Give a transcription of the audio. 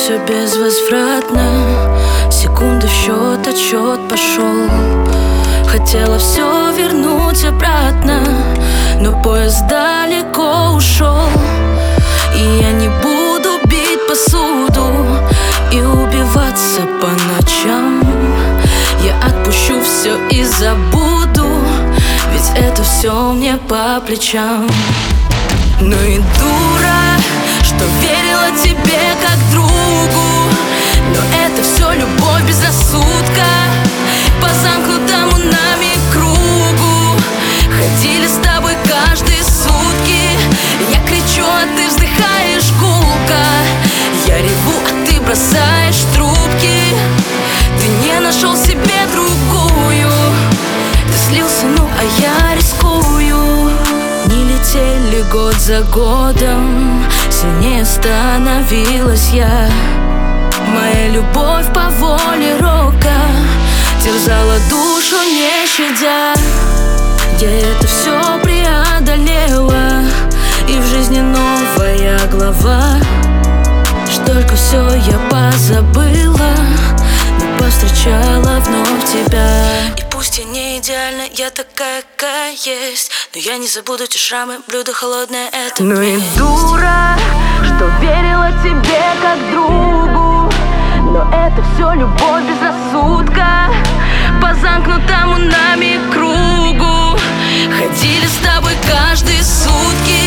все безвозвратно. Секунды в счет, отсчет пошел. Хотела все вернуть обратно, но поезд далеко ушел. И я не буду бить посуду и убиваться по ночам. Я отпущу все и забуду, ведь это все мне по плечам. Ну и дура, что верила тебе как другу, но это все любовь без рассудка. По замкнутому нами кругу ходили с тобой каждые сутки. Я кричу, а ты вздыхаешь гулко. Я реву, а ты бросаешь трубки. Ты не нашел себе другую. Ты слился, ну а я рискую. Не летели год за годом, сильнее становилась я. Моя любовь по воле рока терзала душу, не щадя. Я это все преодолела, и в жизни новая глава. Ж только все я позабыла, но повстречала вновь тебя. И пусть я не идеальна, я такая, какая есть, но я не забуду те шрамы, блюдо холодное, это Ну и месть. дура, что верила тебе как другу, но это все любовь без рассудка. По замкнутому нами кругу ходили с тобой каждые сутки.